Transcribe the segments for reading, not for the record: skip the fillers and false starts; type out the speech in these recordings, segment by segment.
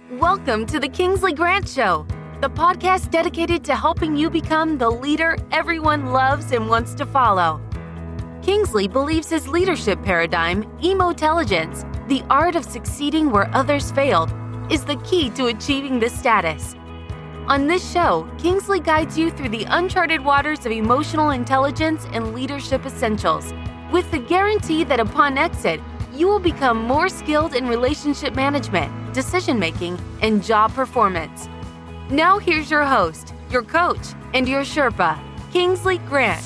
Welcome to the Kingsley Grant Show, the podcast dedicated to helping you become the leader everyone loves and wants to follow. Kingsley believes his leadership paradigm, emotelligence, the art of succeeding where others failed, is the key to achieving this status. On this show, Kingsley guides you through the uncharted waters of emotional intelligence and leadership essentials, with the guarantee that upon exit, you will become more skilled in relationship management, decision-making, and job performance. Now here's your host, your coach, and your Sherpa, Kingsley Grant.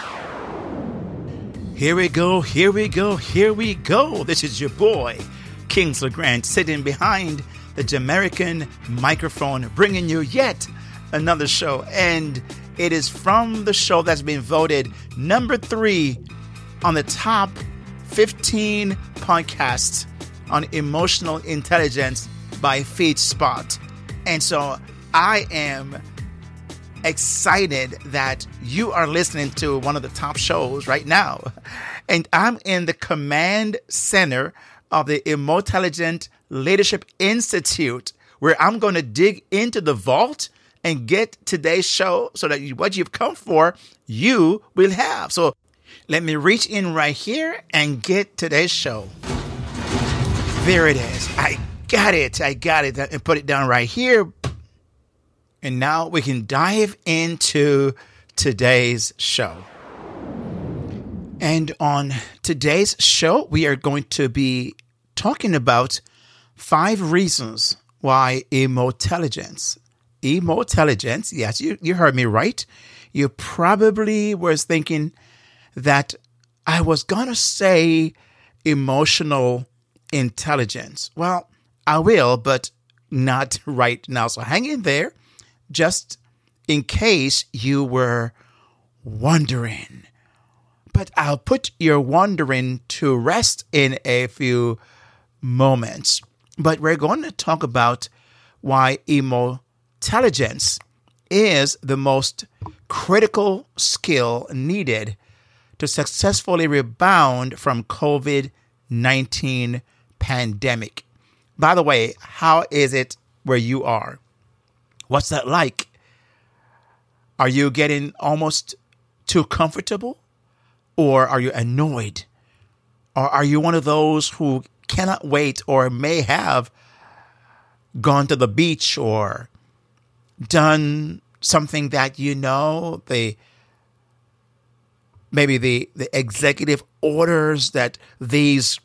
Here we go. This is your boy, Kingsley Grant, sitting behind the Jamaican microphone, bringing you yet another show. And it is from the show that's been voted number 3 on the top 15 podcasts on emotional intelligence by FeedSpot. And so I am excited that you are listening to one of the top shows right now. And I'm in the command center of the Emotelligent Leadership Institute, where I'm going to dig into the vault and get today's show so that what you've come for, you will have. So let me reach in right here and get today's show. There it is. I got it. And put it down right here. And now we can dive into today's show. And on today's show, we are going to be talking about 5 reasons why emotelligence, yes, you heard me right. You probably was thinking that I was going to say emotional intelligence. Well, I will, but not right now. So hang in there just in case you were wondering. But I'll put your wondering to rest in a few moments. But we're going to talk about why emotelligence is the most critical skill needed to successfully rebound from COVID-19 pandemic. By the way, how is it where you are? What's that like? Are you getting almost too comfortable? Or are you annoyed? Or are you one of those who cannot wait or may have gone to the beach or done something that maybe the executive orders that these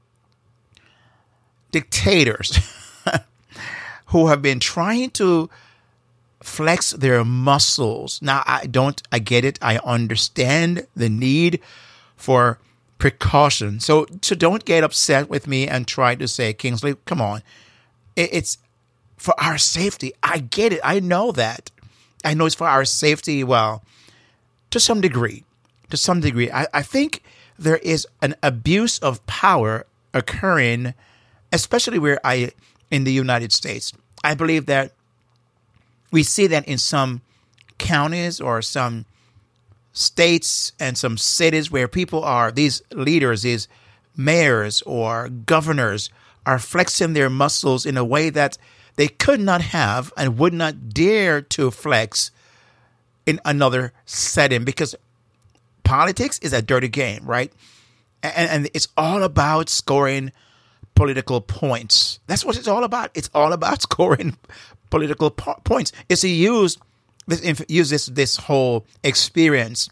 dictators who have been trying to flex their muscles. Now, I get it. I understand the need for precaution. So don't get upset with me and try to say, Kingsley, come on. It's for our safety. I get it. I know that. I know it's for our safety. Well, to some degree. I think there is an abuse of power occurring, especially in the United States. I believe that we see that in some counties or some states and some cities where these leaders, these mayors or governors are flexing their muscles in a way that they could not have and would not dare to flex in another setting, because politics is a dirty game, right? And it's all about scoring political points. That's what it's all about. It's all about scoring political points. It's to use this whole experience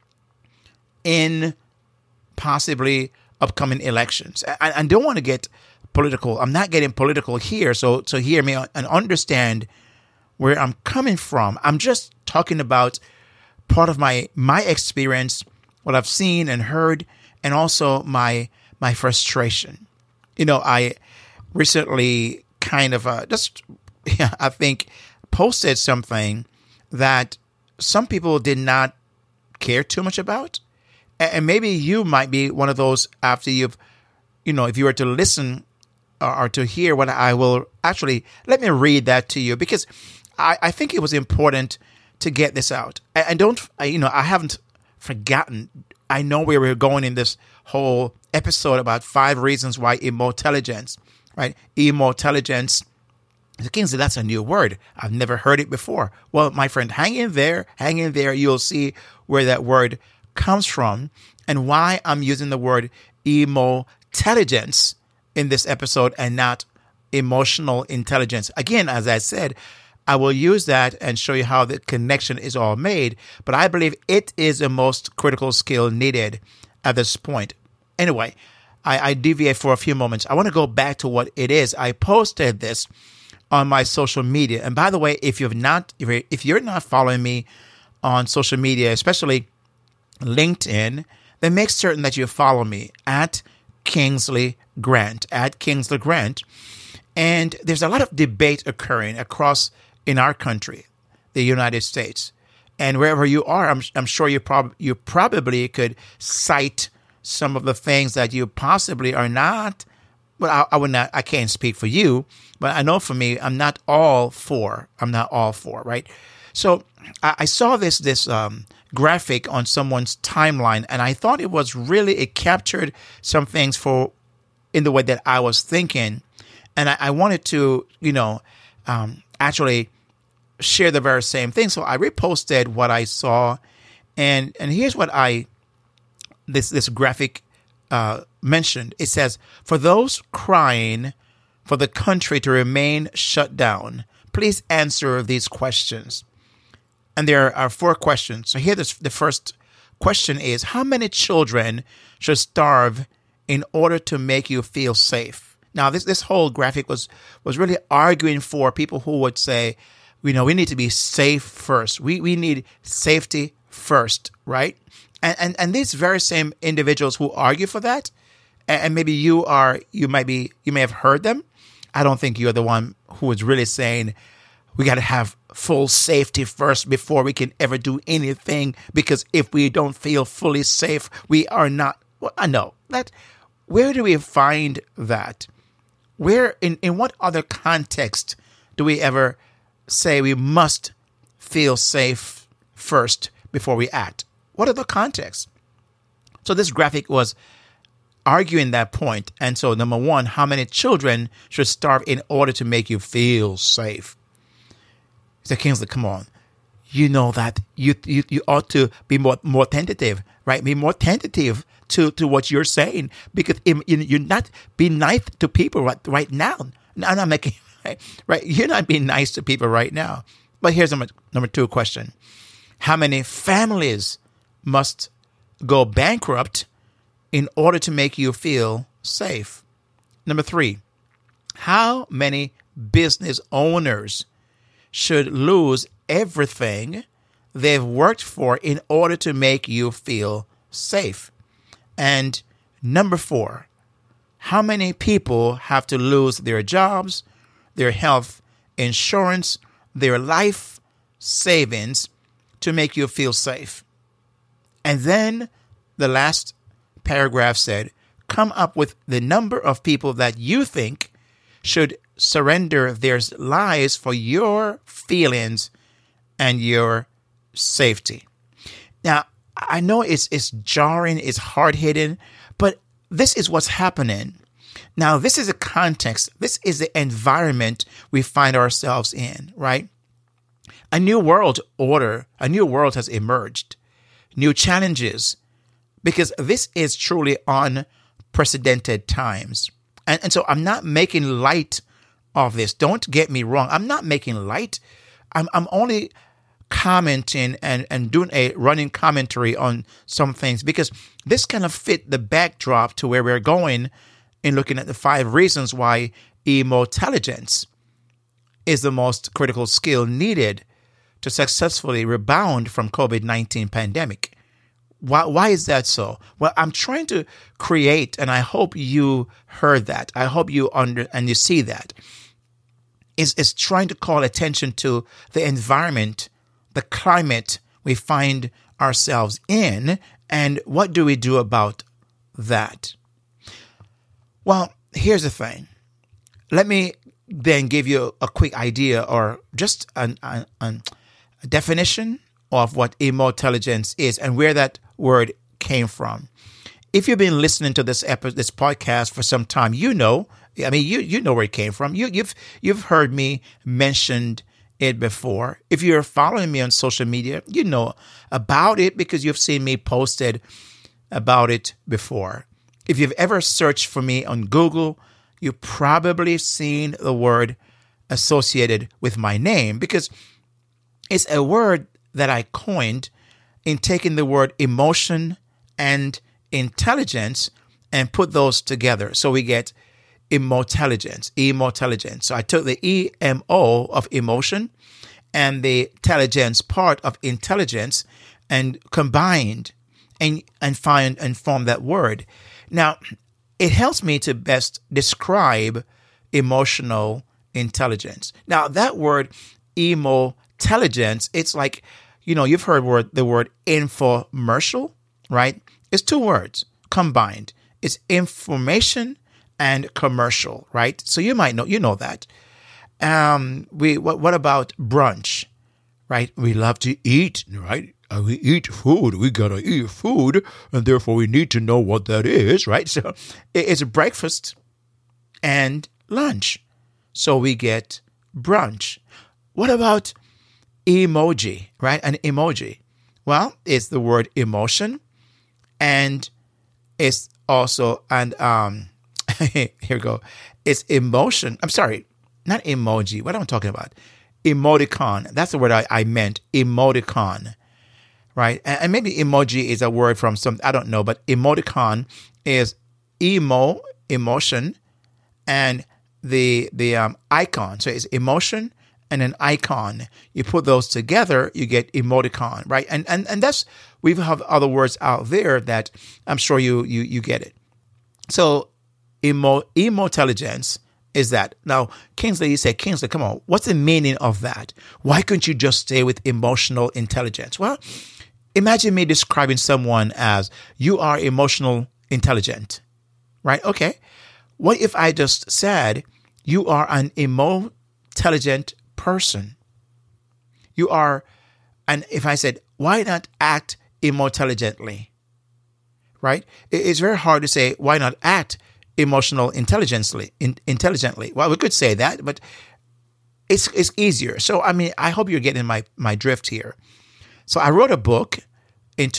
in possibly upcoming elections. I don't want to get political. I'm not getting political here. So hear me and understand where I'm coming from. I'm just talking about part of my experience, what I've seen and heard, and also my frustration. I recently kind of I think posted something that some people did not care too much about. And maybe you might be one of those after you've, if you were to listen or to hear what I will actually, let me read that to you, because I think it was important to get this out. I haven't forgotten. I know where we're going in this whole episode about 5 reasons why emotelligence, right? Emotelligence So Kingsley, that's a new word. I've never heard it before. Well, my friend, hang in there. You'll see where that word comes from and why I'm using the word emotelligence in this episode and not emotional intelligence. Again, as I said, I will use that and show you how the connection is all made. But I believe it is the most critical skill needed at this point. Anyway, I deviate for a few moments. I want to go back to what it is. I posted this on my social media. And by the way, if you're not following me on social media, especially LinkedIn, then make certain that you follow me at Kingsley Grant. And there's a lot of debate occurring across in our country, the United States. And wherever you are, I'm sure you probably could cite some of the things that you possibly are not. Well, I can't speak for you, but I know for me, I'm not all for, right? So I saw this graphic on someone's timeline, and I thought it captured some things in the way that I was thinking. And I wanted to, actually share the very same thing. So I reposted what I saw, and here's what this graphic mentioned. It says, for those crying for the country to remain shut down, please answer these questions. And there are 4 questions. So here, the first question is, how many children should starve in order to make you feel safe? Now, this whole graphic was really arguing for people who would say, we need to be safe first. We need safety first, right? And these very same individuals who argue for that, and maybe you may have heard them. I don't think you're the one who is really saying we got to have full safety first before we can ever do anything, because if we don't feel fully safe, we are not. Well, I know that. Where do we find that? Where in what other context do we ever say we must feel safe first before we act? What are the contexts? So this graphic was arguing that point. And so, number 1, how many children should starve in order to make you feel safe? So Kingsley, come on. You know that you ought to be more tentative, right? Be more tentative to what you're saying, because you're not being nice to people right now. I'm not making right. You're not being nice to people right now. But here's number 2 question: how many families must go bankrupt in order to make you feel safe? Number 3, how many business owners should lose everything they've worked for in order to make you feel safe? And number 4, how many people have to lose their jobs, their health insurance, their life savings to make you feel safe? And then the last paragraph said, come up with the number of people that you think should surrender their lives for your feelings and your safety. Now, I know it's jarring, it's hard-hitting, but this is what's happening. Now, this is a context. This is the environment we find ourselves in, right? A new world order, a new world has emerged. New challenges, because this is truly unprecedented times. And so I'm not making light of this. Don't get me wrong. I'm not making light. I'm only commenting and doing a running commentary on some things, because this kind of fit the backdrop to where we're going in looking at the 5 reasons why emotelligence is the most critical skill needed to successfully rebound from COVID-19 pandemic. Why is that so? Well, I'm trying to create, and I hope you heard that. I hope you and you see that. Is trying to call attention to the environment, the climate we find ourselves in, and what do we do about that? Well, here's the thing. Let me then give you a quick idea, or just a definition of what emotelligence is and where that word came from. If you've been listening to this podcast for some time, you know I mean, you know where it came from. You've heard me mention it before. If you're following me on social media, you know about it because you've seen me posted about it before. If you've ever searched for me on Google, you've probably seen the word associated with my name because it's a word that I coined in taking the word emotion and intelligence and put those together. So we get emotelligence. So I took the EMO of emotion and the intelligence part of intelligence and combined and form that word. Now, it helps me to best describe emotional intelligence. Now, that word emotelligence, it's like, you've heard the word infomercial, right? It's two words combined. It's information and commercial, right? So you might know that. What about brunch, right? We love to eat, right? We eat food. We gotta eat food, and therefore we need to know what that is, right? So it's breakfast and lunch. So we get brunch. What about emoji, right? An emoji. Well, it's the word emotion, and it's also here we go. It's emotion. I'm sorry, not emoji. What am I talking about? Emoticon. That's the word I meant. Emoticon, right? And maybe emoji is a word from some, I don't know, but emoticon is emotion, and the icon. So it's emotion and an icon. You put those together, you get emoticon, right? And that's, we have other words out there that I'm sure you get it. So emotelligence is that. Now, Kingsley, you say, Kingsley, come on, what's the meaning of that? Why couldn't you just stay with emotional intelligence? Well, imagine me describing someone as, you are emotional intelligent, right? Okay. What if I just said, you are an emotelligent person? You are, and if I said, why not act emotelligently, right? It's very hard to say, why not act emotional intelligently. Well, we could say that, but it's easier. So, I mean, I hope you're getting my drift here. So I wrote a book in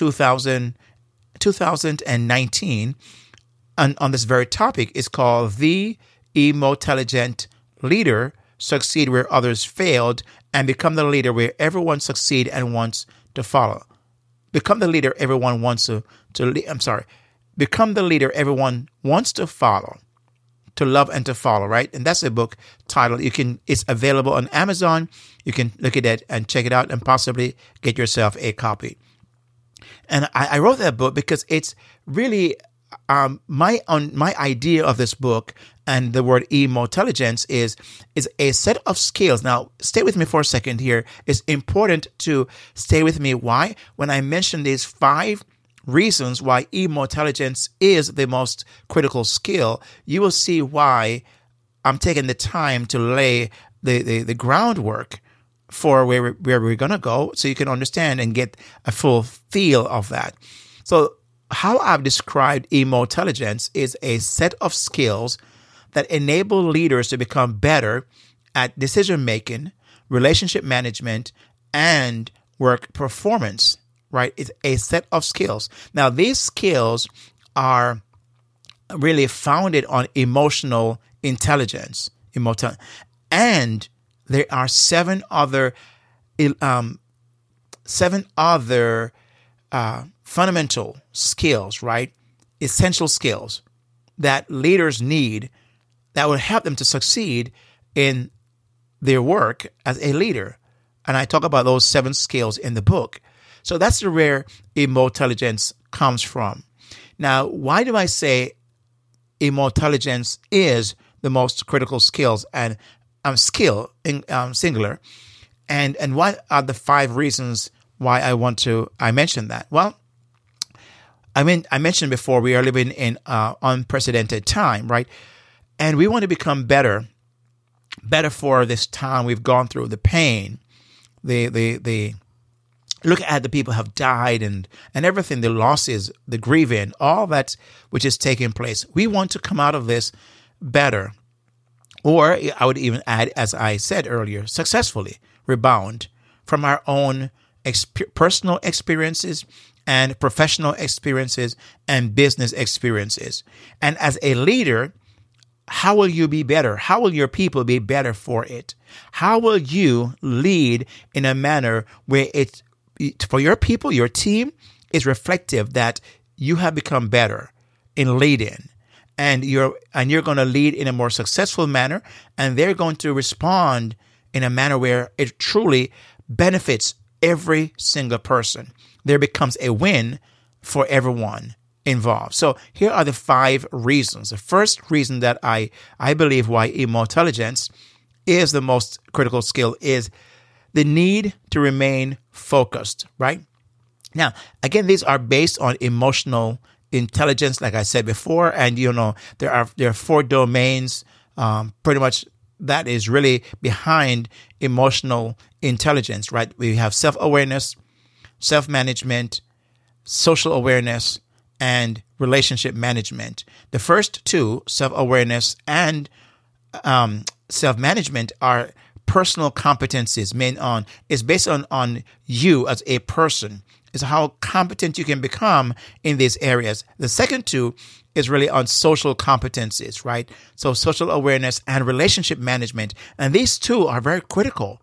2019 on this very topic. It's called The Emotelligent Leader: Succeed Where Others Failed and Become the Leader Where Everyone Succeeds and Wants to Follow. Become the leader everyone wants to become the leader everyone wants to follow, to love and to follow, right? And that's a book title. It's available on Amazon. You can look at it and check it out and possibly get yourself a copy. And I wrote that book because it's really my idea of this book, and the word emotelligence is a set of skills. Now, stay with me for a second here. It's important to stay with me. Why? When I mention these 5 reasons why emotelligence is the most critical skill, you will see why I'm taking the time to lay the groundwork for where we're going to go, so you can understand and get a full feel of that. So how I've described emotelligence is a set of skills that enable leaders to become better at decision-making, relationship management, and work performance, right? It's a set of skills. Now, these skills are really founded on emotional intelligence, and there are 7 other fundamental skills, right? Essential skills that leaders need that will help them to succeed in their work as a leader. And I talk about those 7 skills in the book. So that's where emotelligence comes from. Now, why do I say emotelligence is the most critical skills and skill in singular? And what are the 5 reasons why I mentioned that? Well, I mentioned before, we are living in unprecedented time, right? And we want to become better for this time we've gone through, the pain, the look at the people who have died and everything, the losses, the grieving, all that which is taking place. We want to come out of this better. Or I would even add, as I said earlier, successfully rebound from our own personal experiences and professional experiences and business experiences. And as a leader, how will you be better? How will your people be better for it? How will you lead in a manner where it's for your people, your team is reflective that you have become better in leading, and you're going to lead in a more successful manner, and they're going to respond in a manner where it truly benefits every single person. There becomes a win for everyone involved. So here are the 5 reasons. The first reason that I believe why Emotelligence is the most critical skill is the need to remain focused, right? Now, again, these are based on emotional intelligence, like I said before, and there are 4 domains, pretty much that is really behind emotional intelligence, right? We have self-awareness, self-management, social awareness, and relationship management. The first 2, self-awareness and self-management, are personal competencies. It's based on you as a person. It's how competent you can become in these areas. The second 2 is really on social competencies, right? So social awareness and relationship management. And these 2 are very critical.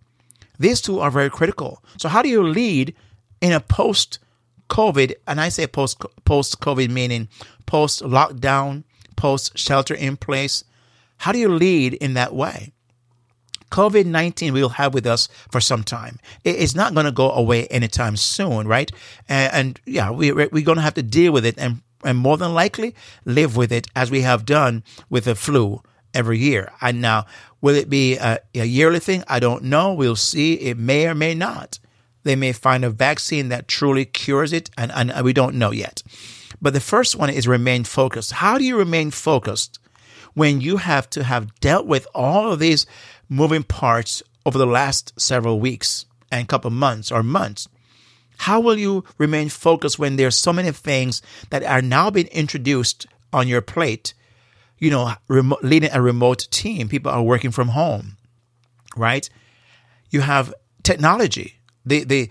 So how do you lead in a post-COVID, and I say post-COVID meaning post-lockdown, post-shelter in place? How do you lead in that way? COVID-19 we'll have with us for some time. It's not going to go away anytime soon, right? And we're going to have to deal with it and more than likely live with it as we have done with the flu every year. And now, will it be a yearly thing? I don't know. We'll see. It may or may not. They may find a vaccine that truly cures it, and we don't know yet. But the first one is remain focused. How do you remain focused when you have to have dealt with all of these moving parts over the last several weeks and couple months or months? How will you remain focused when there's so many things that are now being introduced on your plate? Leading a remote team, people are working from home, right? You have technology, the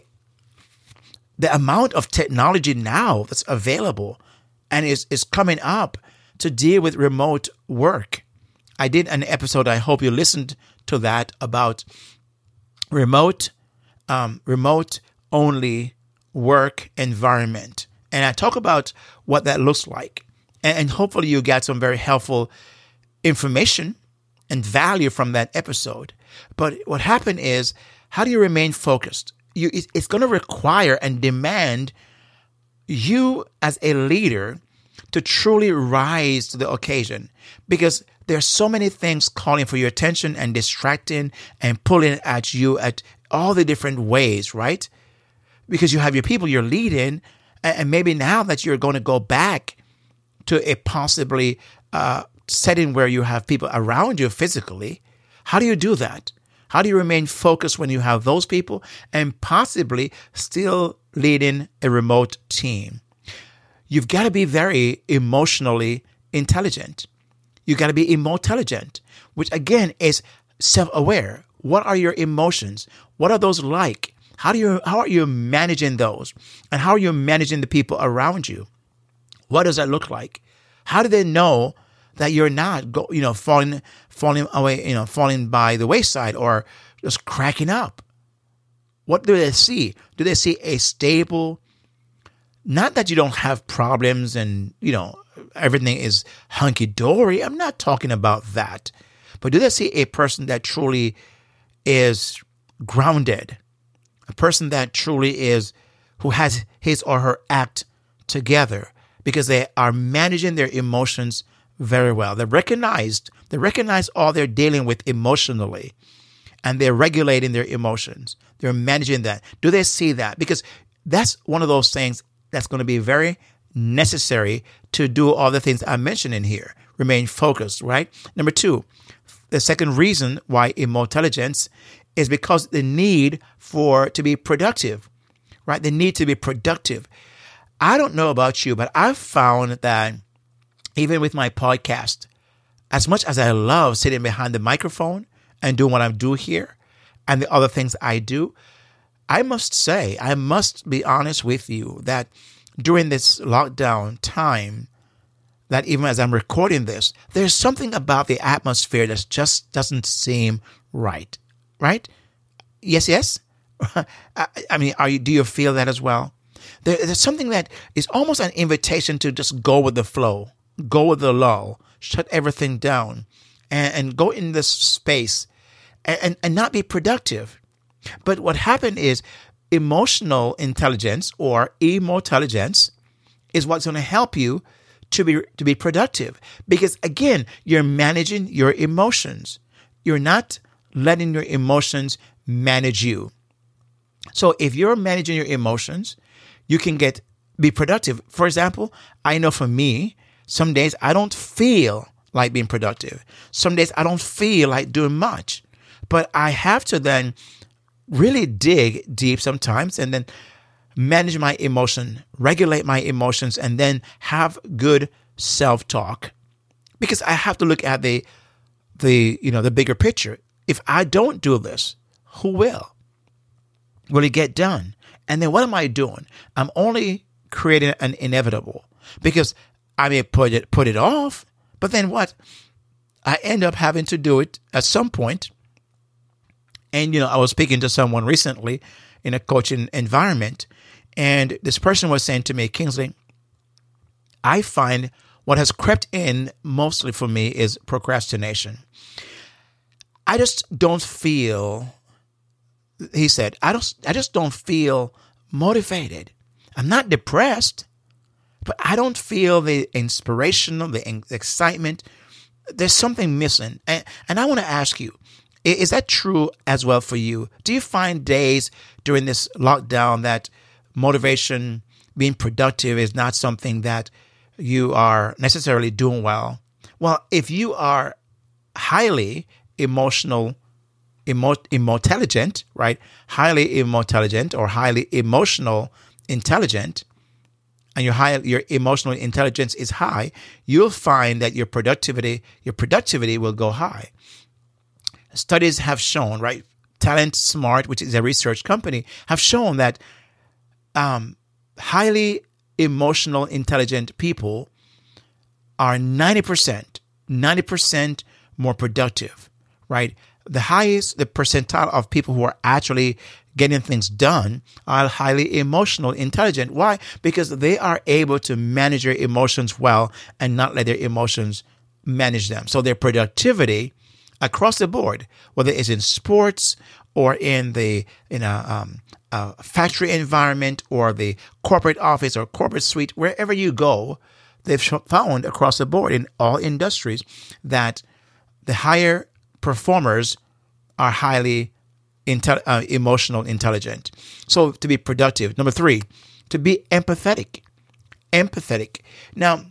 amount of technology now that's available and is coming up to deal with remote work. I did an episode, I hope you listened to that, about remote only work environment. And I talk about what that looks like. And hopefully you got some very helpful information and value from that episode. But what happened is, how do you remain focused? It's going to require and demand you as a leader to truly rise to the occasion, because there's so many things calling for your attention and distracting and pulling at you at all the different ways, right? Because you have your people you're leading, and maybe now that you're going to go back to a possibly setting where you have people around you physically, how do you do that? How do you remain focused when you have those people and possibly still leading a remote team? You've got to be very emotionally intelligent. You got to be emotelligent, which again is self-aware. What are your emotions? What are those like? How are you managing those? And how are you managing the people around you? What does that look like? How do they know that you're not falling away, falling by the wayside or just cracking up? What do they see? Do they see a stable, not that you don't have problems and, everything is hunky-dory. I'm not talking about that. But do they see a person that truly is grounded? A person that truly is, who has his or her act together because they are managing their emotions very well. They recognize all they're dealing with emotionally, and they're regulating their emotions. They're managing that. Do they see that? Because that's one of those things that's going to be very necessary to do all the things I mentioned in here. Remain focused, right? Number 2, the second reason why emotelligence is because the need to be productive, right? The need to be productive. I don't know about you, but I've found that even with my podcast, as much as I love sitting behind the microphone and doing what I do here and the other things I do, I must be honest with you that during this lockdown time, that even as I'm recording this, there's something about the atmosphere that just doesn't seem right. Right? Yes. I mean, do you feel that as well? There's something that is almost an invitation to just go with the flow, go with the lull, shut everything down, and go in this space and not be productive. But what happened is emotional intelligence or emotelligence is what's going to help you to be productive. Because again, you're managing your emotions. You're not letting your emotions manage you. So if you're managing your emotions, you can be productive. For example, I know for me, some days I don't feel like being productive. Some days I don't feel like doing much. But I have to then really dig deep sometimes and then manage my emotion, regulate my emotions, and then have good self-talk. Because I have to look at the bigger picture. If I don't do this, who will? Will it get done? And then what am I doing? I'm only creating an inevitable, because I may put it off, but then what? I end up having to do it at some point. And, I was speaking to someone recently in a coaching environment, and this person was saying to me, Kingsley, I find what has crept in mostly for me is procrastination. I just don't feel, he said, I just don't feel motivated. I'm not depressed, but I don't feel the inspiration, the excitement. There's something missing. And I want to ask you, is that true as well for you? Do you find days during this lockdown that motivation, being productive is not something that you are necessarily doing well? Well, if you are highly emotelligent, right? Highly emotelligent or highly emotional intelligent, and your emotional intelligence is high, you'll find that your productivity will go high. Studies have shown, right? Talent Smart, which is a research company, have shown that highly emotional intelligent people are 90% more productive, right? The percentile of people who are actually getting things done are highly emotional intelligent. Why? Because they are able to manage their emotions well and not let their emotions manage them. So their productivity across the board, whether it's in sports or in a factory environment or the corporate office or corporate suite, wherever you go, they've found across the board in all industries that the higher performers are highly emotional intelligent. So to be productive. Number 3, to be empathetic. Empathetic. Now,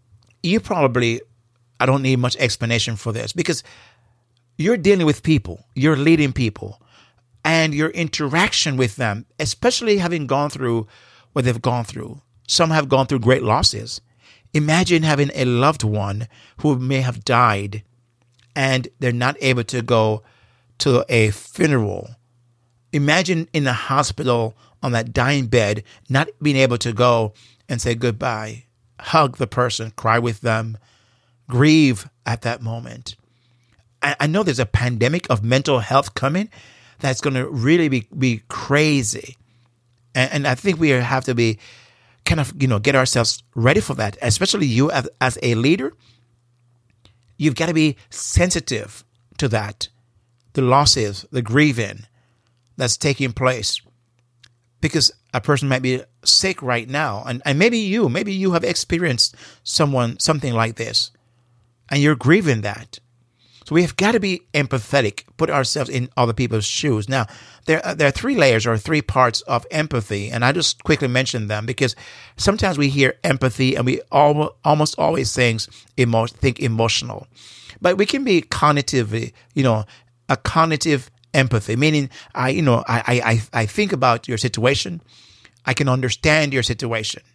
I don't need much explanation for this, because you're dealing with people, you're leading people, and your interaction with them, especially having gone through what they've gone through. Some have gone through great losses. Imagine having a loved one who may have died and they're not able to go to a funeral. Imagine in the hospital on that dying bed, not being able to go and say goodbye, hug the person, cry with them, grieve at that moment. I know there's a pandemic of mental health coming that's going to really be crazy. And I think we have to be kind of, get ourselves ready for that, especially you as a leader. You've got to be sensitive to that, the losses, the grieving that's taking place, because a person might be sick right now. And maybe you have experienced something like this, and you're grieving that. So we have got to be empathetic, put ourselves in other people's shoes. Now, there are 3 layers or 3 parts of empathy, and I just quickly mention them because sometimes we hear empathy and we almost always think emotional. But we can be cognitively, a cognitive empathy, meaning I think about your situation. I can understand your situation.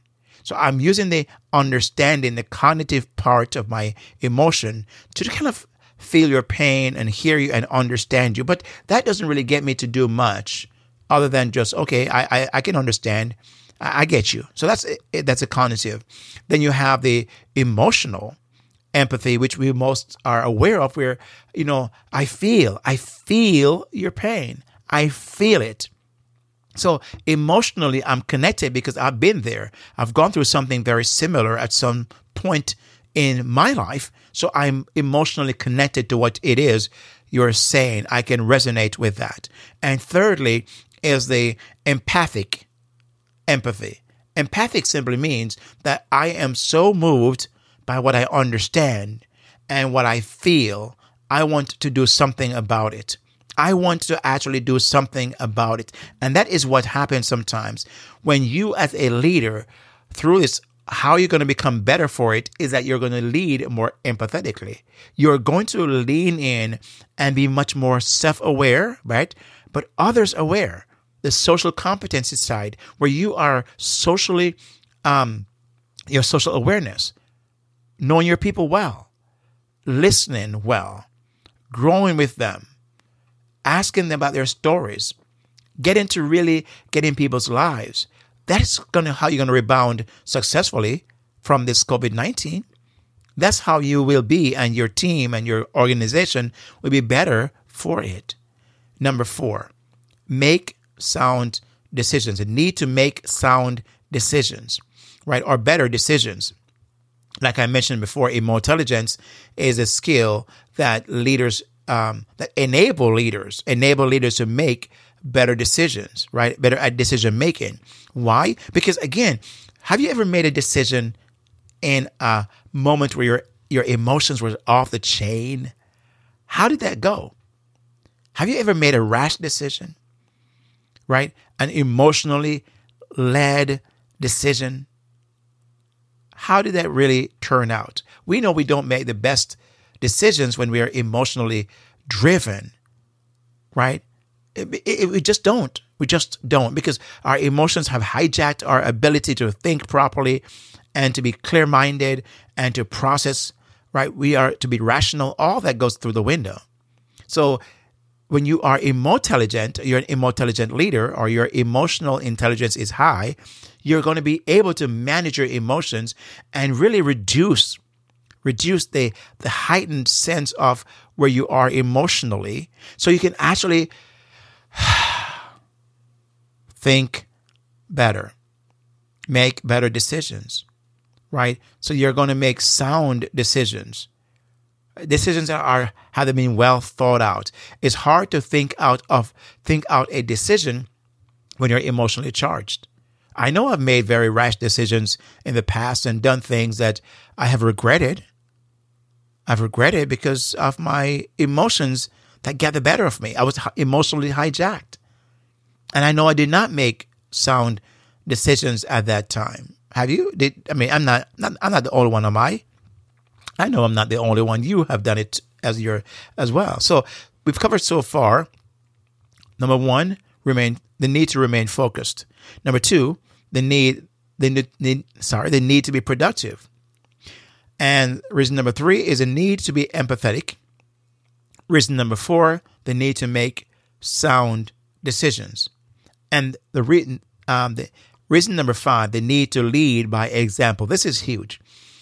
So I'm using the understanding, the cognitive part of my emotion to kind of feel your pain and hear you and understand you. But that doesn't really get me to do much other than just, okay, I can understand. I get you. So that's a cognitive. Then you have the emotional empathy, which we most are aware of, where, I feel your pain. I feel it. So emotionally, I'm connected because I've been there. I've gone through something very similar at some point in my life. So I'm emotionally connected to what it is you're saying. I can resonate with that. And thirdly is the empathic empathy. Empathic simply means that I am so moved by what I understand and what I feel. I want to do something about it. I want to actually do something about it. And that is what happens sometimes when you, as a leader, through this, how you're going to become better for it is that you're going to lead more empathetically. You're going to lean in and be much more self-aware, right? But others aware. The social competency side, where you are socially, your social awareness, knowing your people well, listening well, growing with them, asking them about their stories, getting to really get in people's lives. That's how you're going to rebound successfully from this COVID-19. That's how you will be, and your team and your organization will be better for it. Number 4, make sound decisions. The need to make sound decisions, right? Or better decisions. Like I mentioned before, emotional intelligence is a skill that leaders, that enable leaders to make better decisions, right? Better at decision making. Why? Because again, have you ever made a decision in a moment where your emotions were off the chain? How did that go? Have you ever made a rash decision? Right? An emotionally led decision. How did that really turn out? We know we don't make the best decisions when we are emotionally driven, right? We just don't. We just don't, because our emotions have hijacked our ability to think properly and to be clear-minded and to process, right? We are to be rational. All that goes through the window. So when you are intelligent, you're an intelligent leader, or your emotional intelligence is high, you're going to be able to manage your emotions and really reduce the heightened sense of where you are emotionally, so you can actually think better, make better decisions, right? So you're going to make sound decisions. Decisions that have been well thought out. It's hard to think out a decision when you're emotionally charged. I know I've made very rash decisions in the past and done things that I have regretted. I've regretted because of my emotions that get the better of me. I was emotionally hijacked. And I know I did not make sound decisions at that time. Have you? I'm not the only one, am I? I know I'm not the only one. You have done it as well. So we've covered so far. Number 1, the need to remain focused. Number 2, the need to be productive. And reason number 3 is a need to be empathetic. Reason number 4, the need to make sound decisions. And the reason number 5, the need to lead by example. This is huge.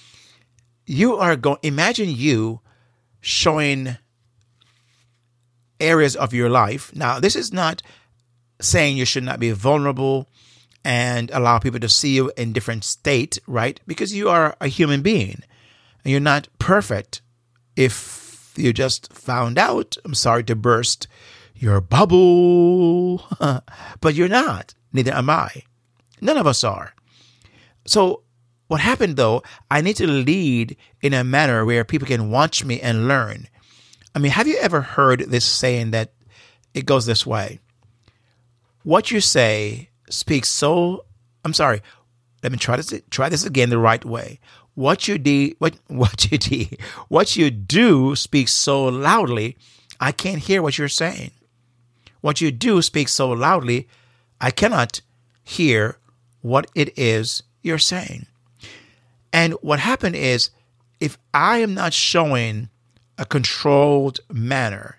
Imagine you showing areas of your life. Now, this is not saying you should not be vulnerable and allow people to see you in different state, right? Because you are a human being and you're not perfect. If you just found out, I'm sorry to burst your bubble, but you're not. Neither am I. None of us are. So what happened though, I need to lead in a manner where people can watch me and learn. Have you ever heard this saying that it goes this way? What you say speaks so, let me try this again the right way. What you do speaks so loudly, I can't hear what you're saying. What you do speaks so loudly, I cannot hear what it is you're saying. And what happened is, if I am not showing a controlled manner,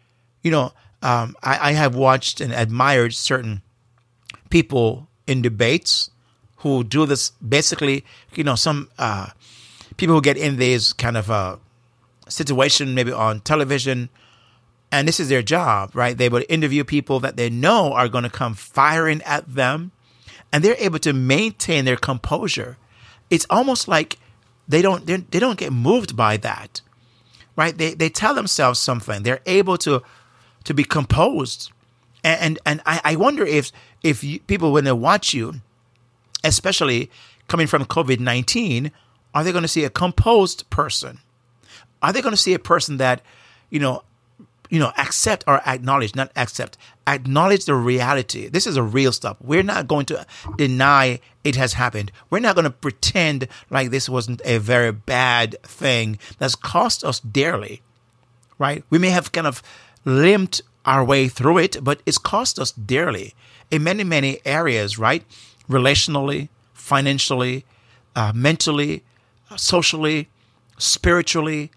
I have watched and admired certain people in debates who do this. Basically, some people who get in these kind of situation, maybe on television, and this is their job, right? They will interview people that they know are going to come firing at them, and they're able to maintain their composure. It's almost like they don't get moved by that, right? They tell themselves something. They're able to be composed, and I wonder if people, when they watch you, especially coming from COVID-19, are they going to see a composed person? Are they going to see a person that accept or acknowledge, not accept, acknowledge the reality? This is a real stuff. We're not going to deny it has happened. We're not going to pretend like this wasn't a very bad thing that's cost us dearly, right? We may have kind of limped our way through it, but it's cost us dearly in many, many areas, right? Relationally, financially, mentally, socially, spiritually,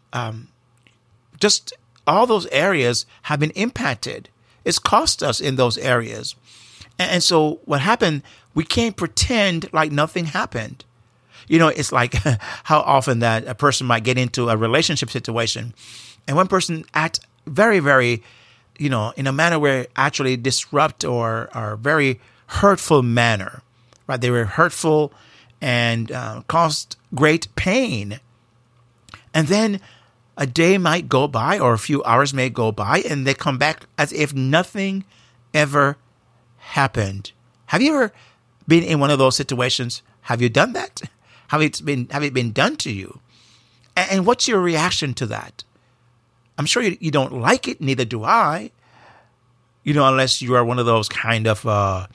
just all those areas have been impacted. It's cost us in those areas. And so what happened, we can't pretend like nothing happened. It's like how often that a person might get into a relationship situation, and one person acts very, very, in a manner where actually disrupt or very hurtful manner, right? They were hurtful and caused great pain. And then a day might go by or a few hours may go by and they come back as if nothing ever happened. Have you ever been in one of those situations? Have you done that? Have it been done to you? And what's your reaction to that? I'm sure you don't like it. Neither do I. Unless you are one of those kind of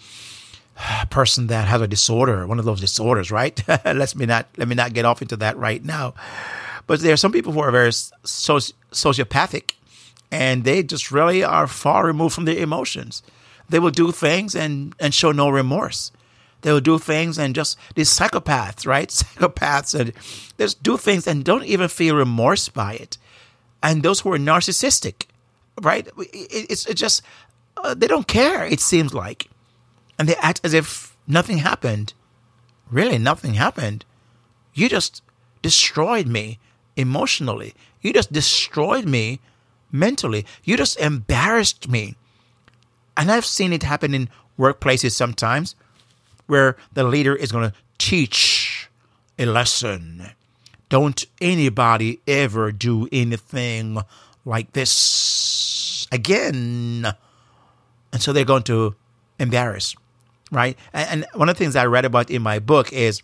person that has a disorder, one of those disorders, right? Let me not get off into that right now. But there are some people who are very sociopathic, and they just really are far removed from their emotions. They will do things and show no remorse. They will do things and just, these psychopaths, right? Psychopaths, and they just do things and don't even feel remorse by it. And those who are narcissistic, right? It's just, they don't care, it seems like. And they act as if nothing happened. Really, nothing happened. You just destroyed me emotionally. You just destroyed me mentally. You just embarrassed me. And I've seen it happen in workplaces sometimes where the leader is going to teach a lesson. Don't anybody ever do anything like this again. And so they're going to embarrass, right? And one of the things I read about in my book is,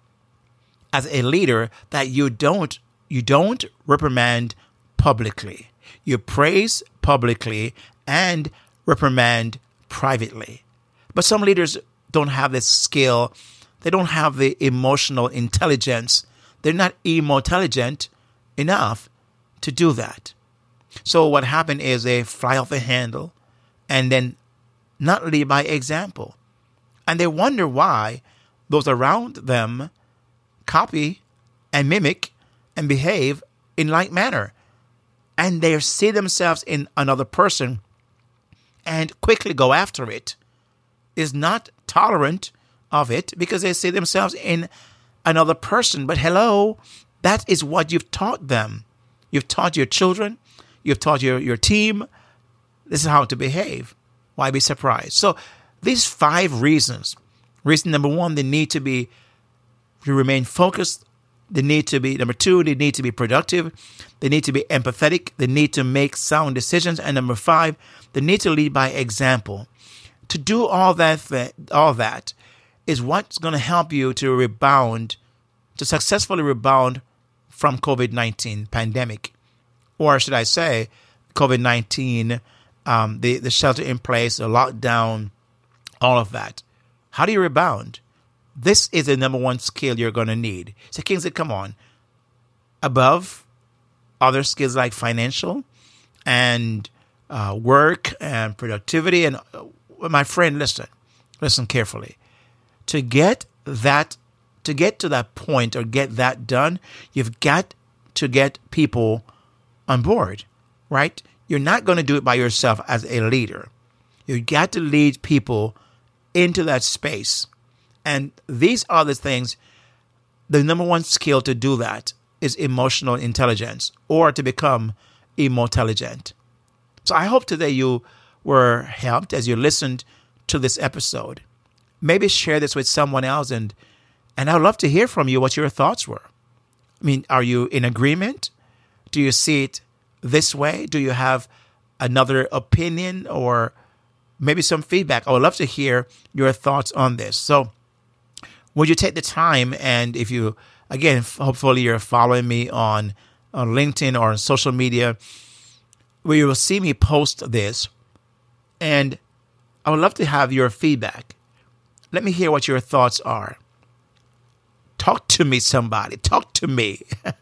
as a leader, that you don't reprimand publicly. You praise publicly and reprimand privately. But some leaders don't have this skill. They don't have the emotional intelligence. They're not emotelligent enough to do that. So what happened is they fly off the handle and then not lead by example. And they wonder why those around them copy and mimic and behave in like manner. And they see themselves in another person and quickly go after it, is not tolerant of it because they see themselves in another person. But hello, that is what you've taught them. You've taught your children. You've taught your team. This is how to behave. Why be surprised? So these 5 reasons. Reason number 1, they need to remain focused. They need to be, number 2, they need to be productive. They need to be empathetic. They need to make sound decisions. And number 5, they need to lead by example. To do all that is what's going to help you to rebound, to successfully rebound from COVID-19 pandemic. Or should I say, COVID-19, the shelter in place, the lockdown, all of that. How do you rebound? This is the number 1 skill you're going to need. So Kingsley, come on. Above other skills like financial and work and productivity. And my friend, listen carefully. To get that to get to that point or get that done, you've got to get people on board, right? You're not going to do it by yourself as a leader. You've got to lead people into that space. And these are the things, the number one skill to do that is emotional intelligence, or to become emotelligent. So I hope today you were helped as you listened to this episode. Maybe share this with someone else, and I'd love to hear from you what your thoughts were. I mean, are you in agreement? Do you see it this way? Do you have another opinion or maybe some feedback? I would love to hear your thoughts on this. So would you take the time, and if you, again, hopefully you're following me on LinkedIn or on social media, where you will see me post this, and I would love to have your feedback. Let me hear what your thoughts are. Talk to me, somebody. Talk to me.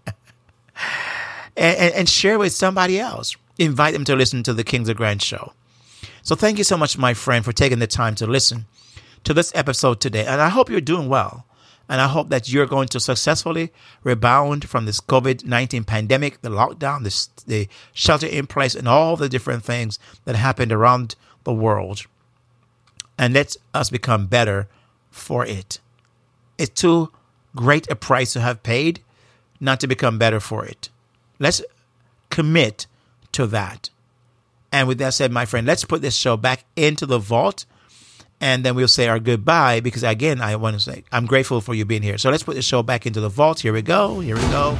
and share with somebody else. Invite them to listen to the Kings of Grant Show. So thank you so much, my friend, for taking the time to listen to this episode today. And I hope you're doing well. And I hope that you're going to successfully rebound from this COVID-19 pandemic, the lockdown, the shelter in place, and all the different things that happened around the world. And let us become better for it. It's too great a price to have paid not to become better for it. Let's commit to that. And with that said, my friend, let's put this show back into the vault, and then we'll say our goodbye, because again, I want to say I'm grateful for you being here. So let's put the show back into the vault. Here we go. Here we go.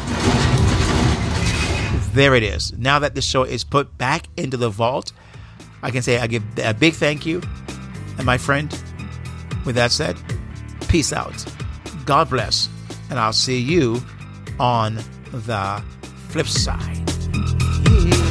There it is. Now that the show is put back into the vault, I can say I give a big thank you. And my friend, with that said, peace out. God bless. And I'll see you on the flip side. Yeah.